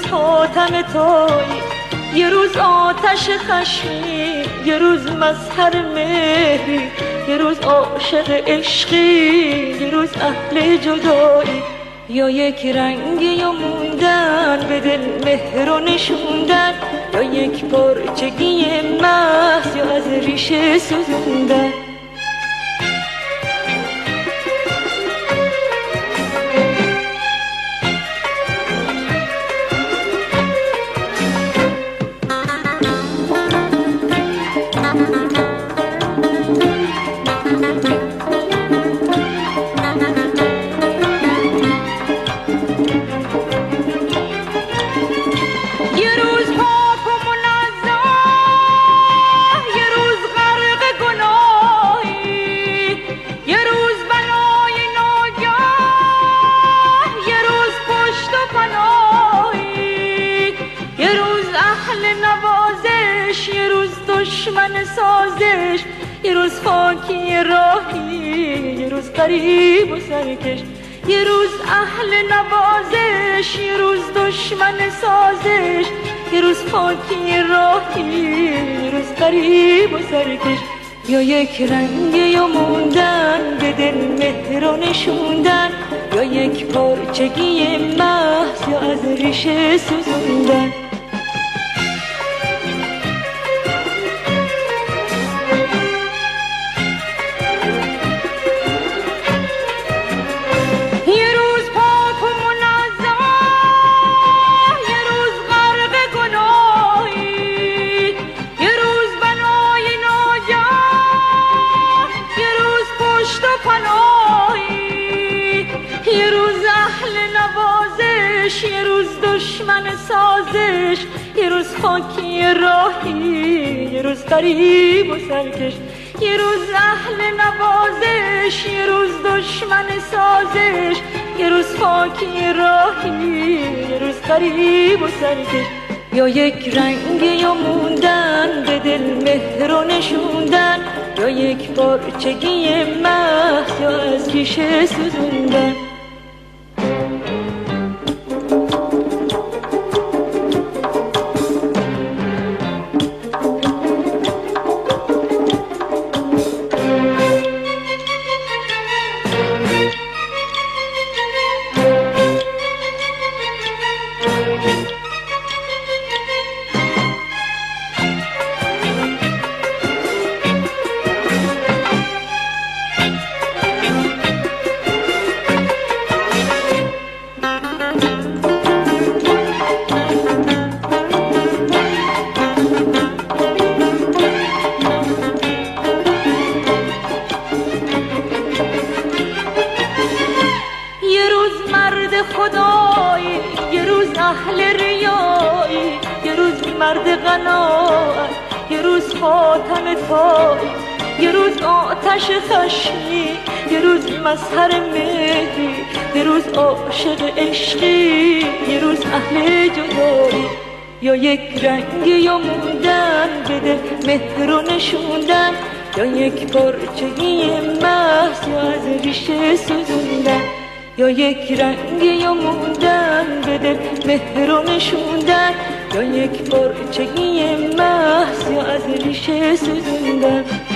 حاتم تویی، یه روز آتش خشمی، یه روز مظهر مهری، یه روز عاشق عشقی، یه روز اهل جدایی. یا یک رنگی یا موندن به دل مهر و نشوندن، یا یک پارچگی محض یا از ریشه سوزوندن. دشمن سازش، یه روز خاکی راهی، یه روز غریب و سرکش. یه روز اهل نوازش، یه روز دشمن سازش، یه روز خاکی راهی، یه روز غریب و سرکش. یا یک رنگ یا موندن به دل مهر و نشوندن، یا یک پارچگی محض یا از ریشه سوزوندن. یه روز دشمن سازش، یه روز خاکی راهی، یه روز غریب و سرکش. یه روز اهل نوازش، یه روز دشمن سازش، یه روز خاکی راهی، یه روز غریب و سرکش. یا یک رنگ یا موندن به دل مهر و نشوندن، یا یک پارچگی محض یا از ریشه سوزوندن. خدایی، یه روز اهل ریایی، یه روز مرد قناعت، یه روز خاتم تویی، یه روز آتش خشمی، یه روز مظهر مهری، یه روز عاشق عشقی، یه روز اهل جدایی. یا یک رنگ یا موندن به دل مهر و نشوندن، یا یک پارچگی محض یا از ریشه سوزوندن. یا یک رنگ یا موندن به دل مهر و نشوندن، یا یک پارچگی محض یا از ریشه سوزوندن.